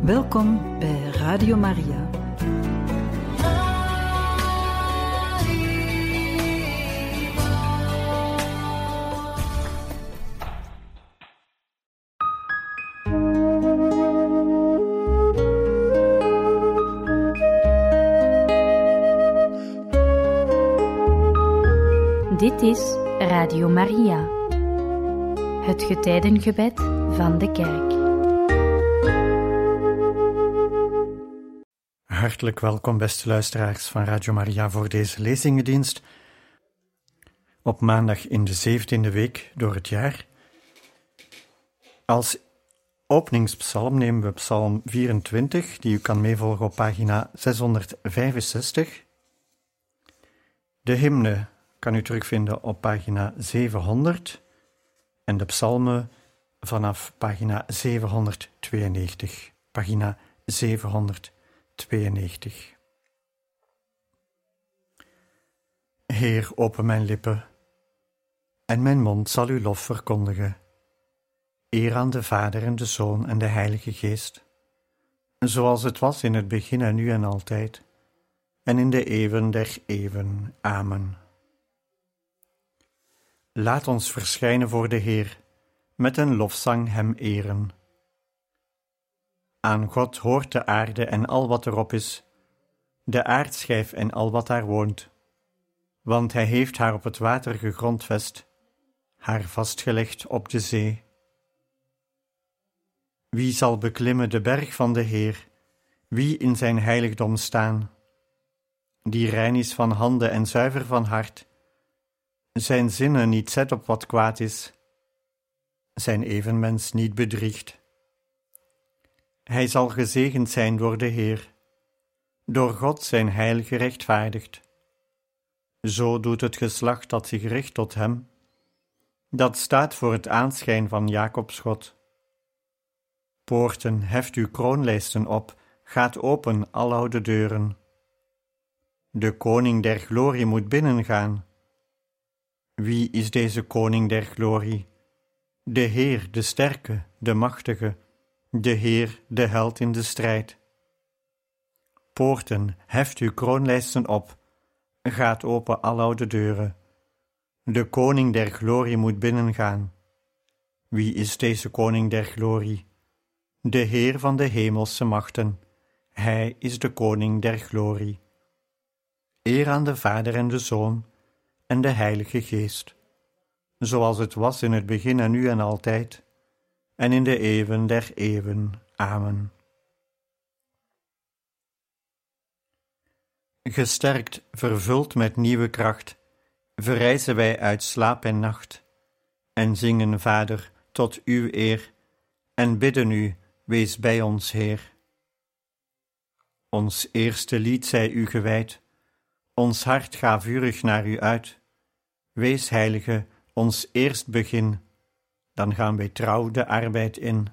Welkom bij Radio Maria. Dit is Radio Maria, het getijdengebed van de kerk. Hartelijk welkom, beste luisteraars van Radio Maria, voor deze lezingendienst. Op maandag in de 17e week door het jaar. Als openingspsalm nemen we psalm 24, die u kan meevolgen op pagina 665. De hymne kan u terugvinden op pagina 700 en de psalmen vanaf pagina 792. Pagina 792. Heer, open mijn lippen, en mijn mond zal uw lof verkondigen. Eer aan de Vader en de Zoon en de Heilige Geest, zoals het was in het begin en nu en altijd, en in de eeuwen der eeuwen. Amen. Laat ons verschijnen voor de Heer, met een lofzang hem eren. Aan God hoort de aarde en al wat erop is, de aardschijf en al wat daar woont, want hij heeft haar op het water gegrondvest, haar vastgelegd op de zee. Wie zal beklimmen de berg van de Heer, wie in zijn heiligdom staan? Die rein is van handen en zuiver van hart, zijn zinnen niet zet op wat kwaad is, zijn evenmens niet bedriegt. Hij zal gezegend zijn door de Heer, door God zijn heil gerechtvaardigd. Zo doet het geslacht dat zich richt tot hem, dat staat voor het aanschijn van Jacobs God. Poorten, heft uw kroonlijsten op, gaat open aloude deuren. De koning der glorie moet binnengaan. Wie is deze koning der glorie? De Heer, de sterke, de machtige, de Heer, de held in de strijd. Poorten, heft uw kroonlijsten op, gaat open aloude deuren. De koning der glorie moet binnengaan. Wie is deze koning der glorie? De Heer van de hemelse machten, hij is de koning der glorie. Eer aan de Vader en de Zoon en de Heilige Geest, zoals het was in het begin en nu en altijd, en in de eeuwen der eeuwen. Amen. Gesterkt, vervuld met nieuwe kracht, verrijzen wij uit slaap en nacht, en zingen, Vader, tot uw eer, en bidden u, wees bij ons, Heer. Ons eerste lied zij u gewijd, ons hart ga vurig naar u uit. Wees, Heilige, ons eerst begin, dan gaan wij trouw de arbeid in.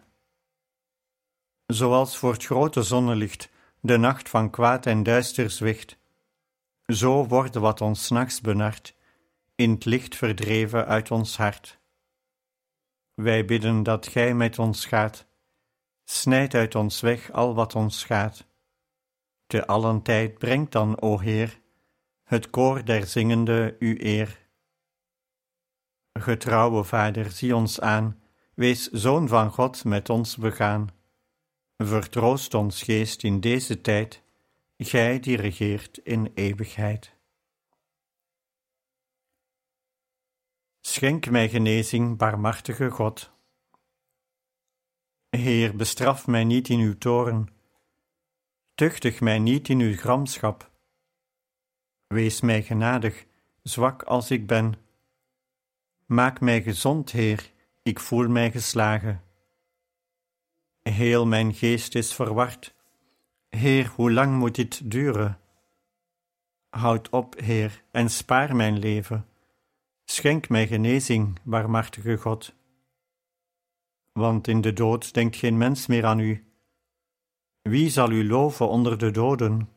Zoals voor het grote zonnelicht de nacht van kwaad en duister zwicht, zo worden wat ons 's nachts benart, in het licht verdreven uit ons hart. Wij bidden dat gij met ons gaat, snijd uit ons weg al wat ons schaadt. Te allen tijd brengt dan, o Heer, het koor der zingende u eer. Getrouwe Vader, zie ons aan, wees Zoon van God met ons begaan. Vertroost ons geest in deze tijd, gij die regeert in eeuwigheid. Schenk mij genezing, barmhartige God. Heer, bestraf mij niet in uw toorn, tuchtig mij niet in uw gramschap. Wees mij genadig, zwak als ik ben. Maak mij gezond, Heer, ik voel mij geslagen. Heel mijn geest is verward. Heer, hoe lang moet dit duren? Houd op, Heer, en spaar mijn leven. Schenk mij genezing, barmhartige God. Want in de dood denkt geen mens meer aan u. Wie zal u loven onder de doden?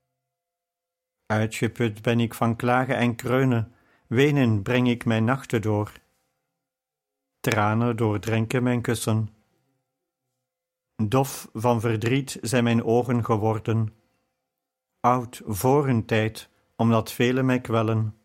Uitgeput ben ik van klagen en kreunen, wenen breng ik mijn nachten door. Tranen doordrenken mijn kussen. Dof van verdriet zijn mijn ogen geworden, oud voor hun tijd, omdat velen mij kwellen.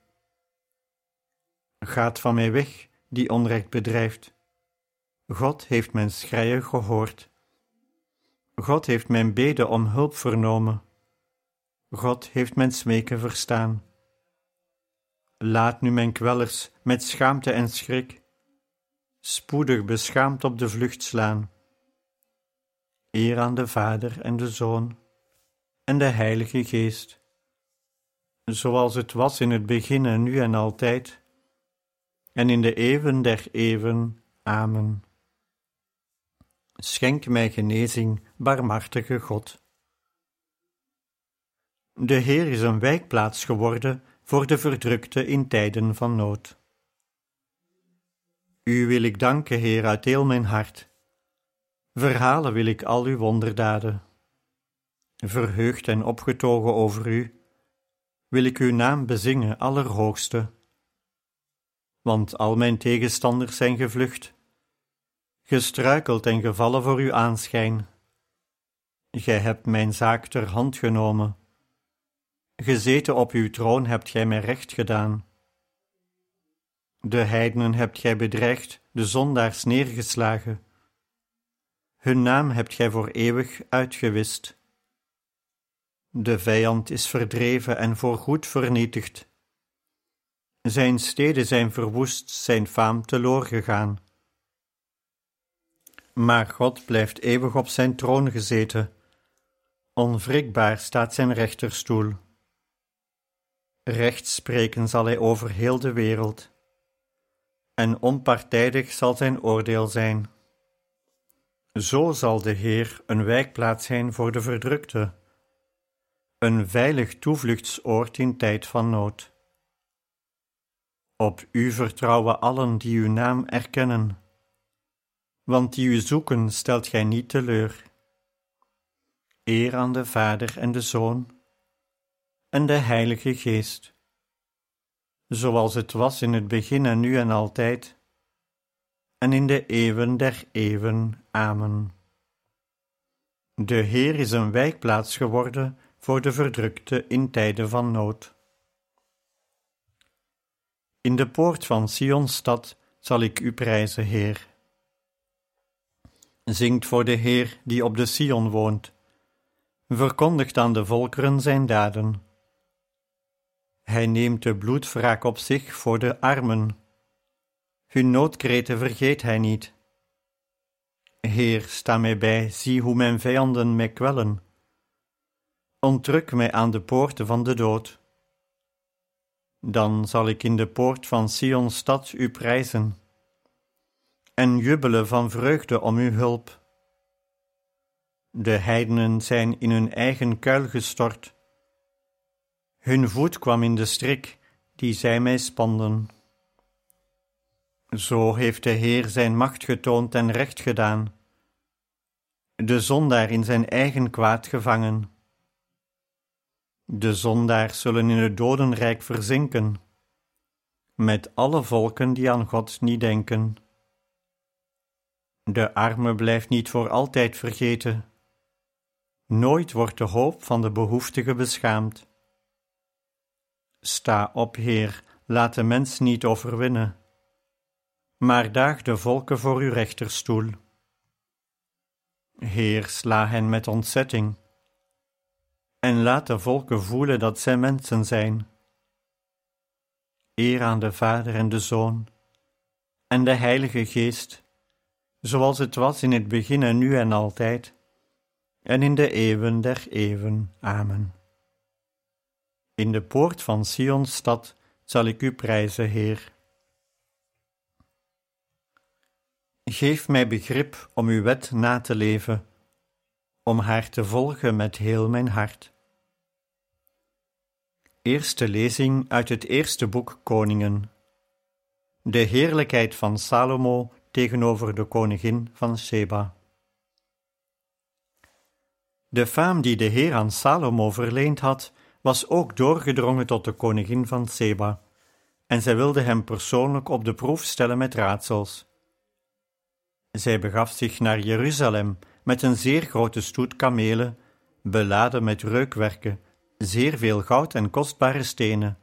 Gaat van mij weg, die onrecht bedrijft. God heeft mijn schreien gehoord. God heeft mijn bede om hulp vernomen. God heeft mijn smeken verstaan. Laat nu mijn kwellers met schaamte en schrik spoedig beschaamd op de vlucht slaan. Eer aan de Vader en de Zoon en de Heilige Geest, zoals het was in het begin en nu en altijd, en in de eeuwen der eeuwen. Amen. Schenk mij genezing, barmhartige God. De Heer is een wijkplaats geworden voor de verdrukte in tijden van nood. U wil ik danken, Heer, uit heel mijn hart. Verhalen wil ik al uw wonderdaden. Verheugd en opgetogen over u, wil ik uw naam bezingen, Allerhoogste. Want al mijn tegenstanders zijn gevlucht, gestruikeld en gevallen voor uw aanschijn. Gij hebt mijn zaak ter hand genomen. Gezeten op uw troon hebt gij mij recht gedaan. De heidenen hebt gij bedreigd, de zondaars neergeslagen. Hun naam hebt gij voor eeuwig uitgewist. De vijand is verdreven en voorgoed vernietigd. Zijn steden zijn verwoest, zijn faam teloor gegaan. Maar God blijft eeuwig op zijn troon gezeten. Onwrikbaar staat zijn rechterstoel. Recht spreken zal hij over heel de wereld. En onpartijdig zal zijn oordeel zijn. Zo zal de Heer een wijkplaats zijn voor de verdrukte, een veilig toevluchtsoord in tijd van nood. Op u vertrouwen allen die uw naam erkennen, want die u zoeken stelt gij niet teleur. Eer aan de Vader en de Zoon en de Heilige Geest, zoals het was in het begin en nu en altijd, en in de eeuwen der eeuwen. Amen. De Heer is een wijkplaats geworden voor de verdrukte in tijden van nood. In de poort van Sions stad zal ik u prijzen, Heer. Zingt voor de Heer die op de Sion woont. Verkondigt aan de volkeren zijn daden. Hij neemt de bloedwraak op zich voor de armen. Hun noodkreten vergeet hij niet. Heer, sta mij bij, zie hoe mijn vijanden mij kwellen. Onttruk mij aan de poorten van de dood. Dan zal ik in de poort van Sions stad u prijzen en jubelen van vreugde om uw hulp. De heidenen zijn in hun eigen kuil gestort. Hun voet kwam in de strik die zij mij spanden. Zo heeft de Heer zijn macht getoond en recht gedaan, de zondaar in zijn eigen kwaad gevangen. De zondaars zullen in het dodenrijk verzinken, met alle volken die aan God niet denken. De arme blijft niet voor altijd vergeten. Nooit wordt de hoop van de behoeftige beschaamd. Sta op, Heer, laat de mens niet overwinnen, maar daag de volken voor uw rechterstoel. Heer, sla hen met ontzetting, en laat de volken voelen dat zij mensen zijn. Eer aan de Vader en de Zoon en de Heilige Geest, zoals het was in het begin en nu en altijd, en in de eeuwen der eeuwen. Amen. In de poort van Sions stad zal ik u prijzen, Heer. Geef mij begrip om uw wet na te leven, om haar te volgen met heel mijn hart. Eerste lezing uit het eerste boek Koningen. De heerlijkheid van Salomo tegenover de koningin van Seba. De faam die de Heer aan Salomo verleend had, was ook doorgedrongen tot de koningin van Seba, en zij wilde hem persoonlijk op de proef stellen met raadsels. Zij begaf zich naar Jeruzalem, met een zeer grote stoet kamelen, beladen met reukwerken, zeer veel goud en kostbare stenen.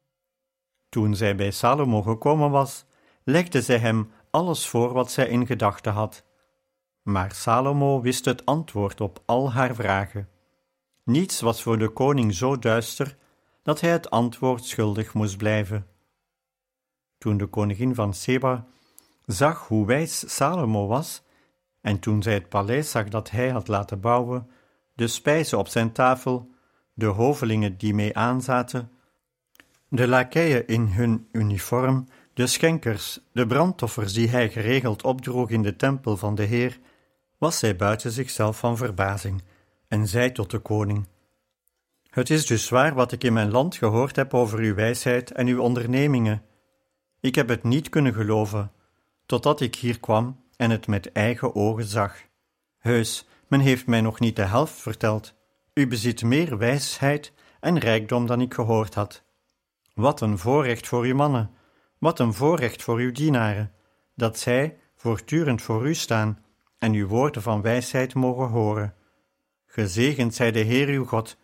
Toen zij bij Salomo gekomen was, legde zij hem alles voor wat zij in gedachten had. Maar Salomo wist het antwoord op al haar vragen. Niets was voor de koning zo duister dat hij het antwoord schuldig moest blijven. Toen de koningin van Seba zag hoe wijs Salomo was, en toen zij het paleis zag dat hij had laten bouwen, de spijzen op zijn tafel, de hovelingen die mee aanzaten, de lakeien in hun uniform, de schenkers, de brandoffers die hij geregeld opdroeg in de tempel van de Heer, was zij buiten zichzelf van verbazing en zei tot de koning: Het is dus waar wat ik in mijn land gehoord heb over uw wijsheid en uw ondernemingen. Ik heb het niet kunnen geloven, totdat ik hier kwam en het met eigen ogen zag. Heus, men heeft mij nog niet de helft verteld. U bezit meer wijsheid en rijkdom dan ik gehoord had. Wat een voorrecht voor uw mannen, wat een voorrecht voor uw dienaren, dat zij voortdurend voor u staan en uw woorden van wijsheid mogen horen. Gezegend zij de Heer uw God,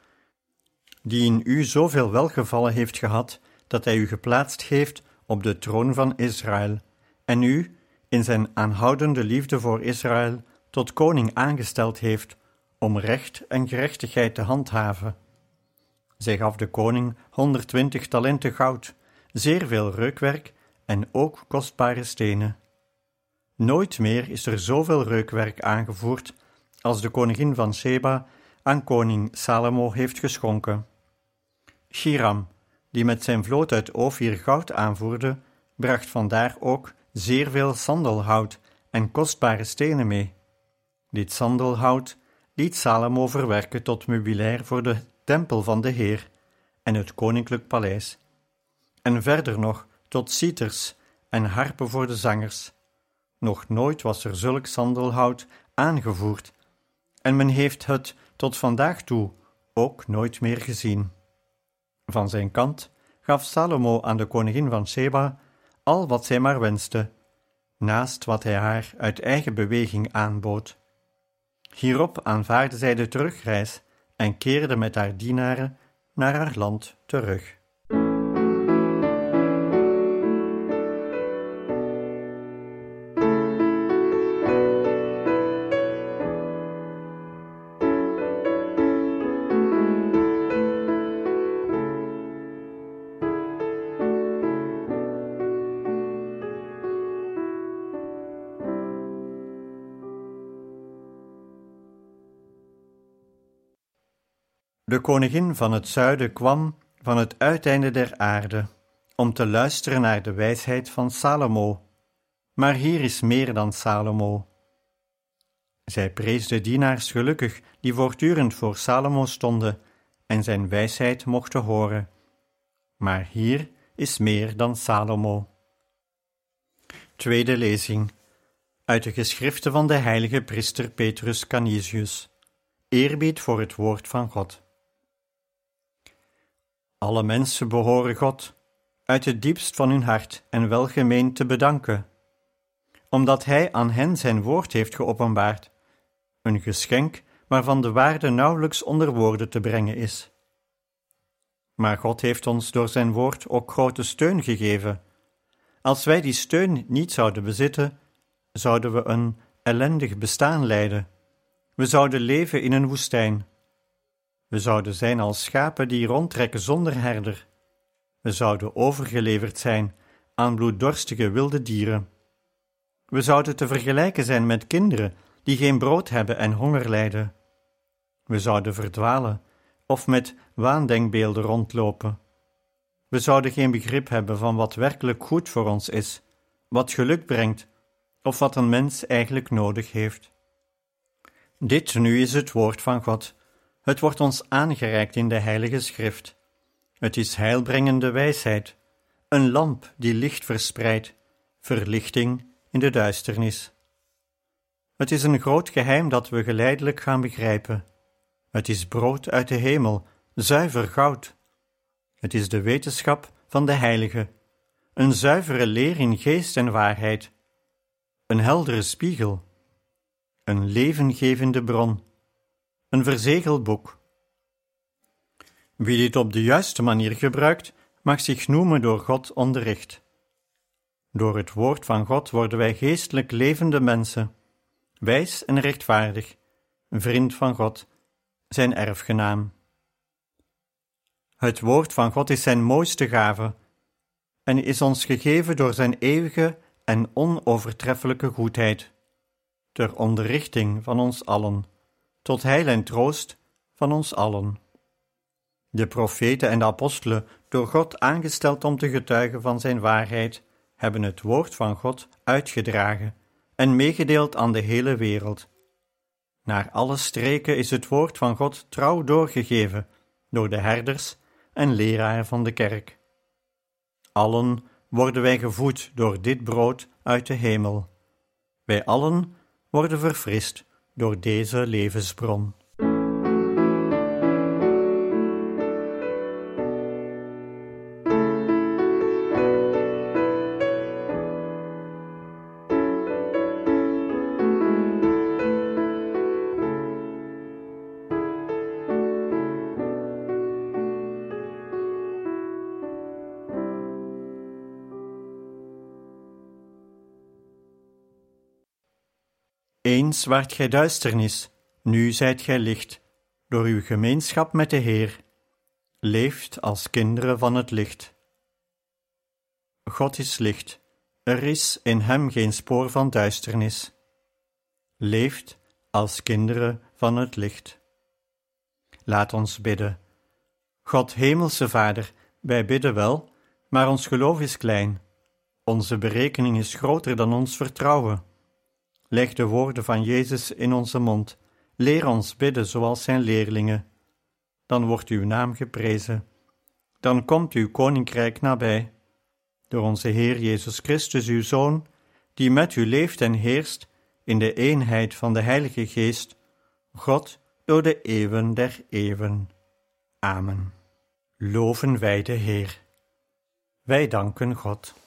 die in u zoveel welgevallen heeft gehad, dat hij u geplaatst heeft op de troon van Israël, en u, in zijn aanhoudende liefde voor Israël, tot koning aangesteld heeft, om recht en gerechtigheid te handhaven. Zij gaf de koning 120 talenten goud, zeer veel reukwerk en ook kostbare stenen. Nooit meer is er zoveel reukwerk aangevoerd als de koningin van Seba aan koning Salomo heeft geschonken. Hiram, die met zijn vloot uit Ofir goud aanvoerde, bracht vandaar ook zeer veel sandelhout en kostbare stenen mee. Dit sandelhout liet Salomo verwerken tot meubilair voor de tempel van de Heer en het koninklijk paleis, en verder nog tot citers en harpen voor de zangers. Nog nooit was er zulk sandelhout aangevoerd, en men heeft het tot vandaag toe ook nooit meer gezien. Van zijn kant gaf Salomo aan de koningin van Seba al wat zij maar wenste, naast wat hij haar uit eigen beweging aanbood. Hierop aanvaardde zij de terugreis en keerde met haar dienaren naar haar land terug. De koningin van het zuiden kwam van het uiteinde der aarde, om te luisteren naar de wijsheid van Salomo. Maar hier is meer dan Salomo. Zij prees de dienaars gelukkig die voortdurend voor Salomo stonden en zijn wijsheid mochten horen. Maar hier is meer dan Salomo. Tweede lezing uit de geschriften van de heilige priester Petrus Canisius. Eerbied voor het woord van God. Alle mensen behoren God uit het diepst van hun hart en welgemeend te bedanken, omdat Hij aan hen zijn woord heeft geopenbaard, een geschenk waarvan de waarde nauwelijks onder woorden te brengen is. Maar God heeft ons door zijn woord ook grote steun gegeven. Als wij die steun niet zouden bezitten, zouden we een ellendig bestaan leiden. We zouden leven in een woestijn. We zouden zijn als schapen die rondtrekken zonder herder. We zouden overgeleverd zijn aan bloeddorstige wilde dieren. We zouden te vergelijken zijn met kinderen die geen brood hebben en honger lijden. We zouden verdwalen of met waandenkbeelden rondlopen. We zouden geen begrip hebben van wat werkelijk goed voor ons is, wat geluk brengt of wat een mens eigenlijk nodig heeft. Dit nu is het woord van God. Het wordt ons aangereikt in de Heilige Schrift. Het is heilbrengende wijsheid, een lamp die licht verspreidt, verlichting in de duisternis. Het is een groot geheim dat we geleidelijk gaan begrijpen. Het is brood uit de hemel, zuiver goud. Het is de wetenschap van de heilige, een zuivere leer in geest en waarheid, een heldere spiegel. een levengevende bron, een verzegeld boek. Wie dit op de juiste manier gebruikt, mag zich noemen door God onderricht. Door het woord van God worden wij geestelijk levende mensen, wijs en rechtvaardig, vriend van God, zijn erfgenaam. Het woord van God is zijn mooiste gave en is ons gegeven door zijn eeuwige en onovertreffelijke goedheid, ter onderrichting van ons allen, tot heil en troost van ons allen. De profeten en de apostelen, door God aangesteld om te getuigen van zijn waarheid, hebben het woord van God uitgedragen en meegedeeld aan de hele wereld. Naar alle streken is het woord van God trouw doorgegeven door de herders en leraren van de kerk. Allen worden wij gevoed door dit brood uit de hemel. Wij allen worden verfrist door deze levensbron. Eens waart gij duisternis, nu zijt gij licht, door uw gemeenschap met de Heer. Leeft als kinderen van het licht. God is licht, er is in hem geen spoor van duisternis. Leeft als kinderen van het licht. Laat ons bidden. God, hemelse Vader, wij bidden wel, maar ons geloof is klein. Onze berekening is groter dan ons vertrouwen. Leg de woorden van Jezus in onze mond. Leer ons bidden zoals zijn leerlingen. Dan wordt uw naam geprezen. Dan komt uw koninkrijk nabij. Door onze Heer Jezus Christus, uw Zoon, die met u leeft en heerst in de eenheid van de Heilige Geest, God door de eeuwen der eeuwen. Amen. Loven wij de Heer. Wij danken God.